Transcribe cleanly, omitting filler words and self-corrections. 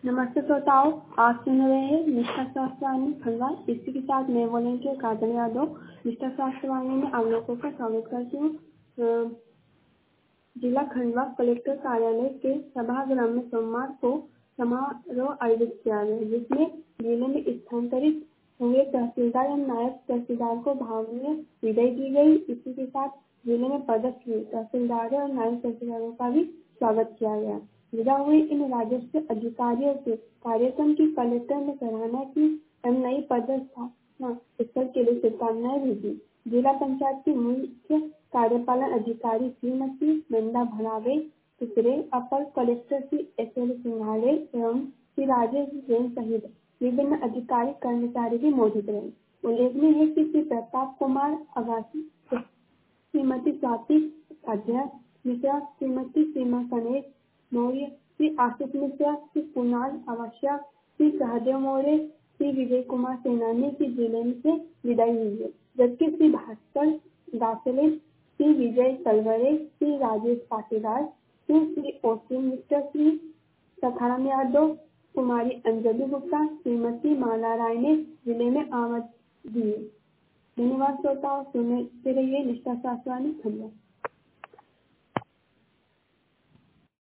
नमस्ते श्रोताओ, आप सुन रहे हैं निष्ठा स्वास्थ्यवाणी खंडवा। इसी के साथ मैं वॉलंटियर काजल यादव निष्ठा स्वास्थ्यवाणी में आप लोगों का स्वागत करती हूँ। जिला खंडवा कलेक्टर कार्यालय के सभागृह में सोमवार को समारोह आयोजित किया गया, जिसमें जिले में स्थानांतरित हुए तहसीलदार एवं नायब तहसीलदार को भावनीय विदाई दी गई। इसी के साथ जिले में पदस्थ हुए तहसीलदारों और नायब तहसीलदारों का भी स्वागत किया गया। विदा हुए इन राजस्व अधिकारियों के कार्यक्रम की कलेक्टर ने सराहना की एवं नई पदस्थापना स्थल के लिए शुभकामनाएं भेजी। जिला पंचायत की मुख्य कार्यपालन अधिकारी श्रीमती नंदा भरावे तिसरे, अपर कलेक्टर श्री एस.एल. सिंघाड़े एवं श्री राजेश जैन सहित विभिन्न अधिकारी कर्मचारी भी मौजूद रहे। उल्लेखनीय है कि श्री प्रताप कुमार अगासी, श्रीमती स्वाति अध्यक्ष मिश्रा, श्रीमती सीमा गणेश मौर्य, श्री आशीष मिश्रा, श्री कुणाल आवश्यक, श्री सहदेव मौर्य, श्री विजय कुमार सेनानी की जिले से विदाई हुई है, जबकि श्री भास्कर दासले, श्री विजय सलवरे, श्री राजेश पाटीदार, श्री ओसिन मिश्रा, श्री सखाराम यादव, कुमारी अंजलि गुप्ता, श्रीमती माला राय ने जिले में आमद दी। धन्यवाद श्रोताओं, सुनते रहिए निष्ठा स्वास्थ्यवाणी खंडवा।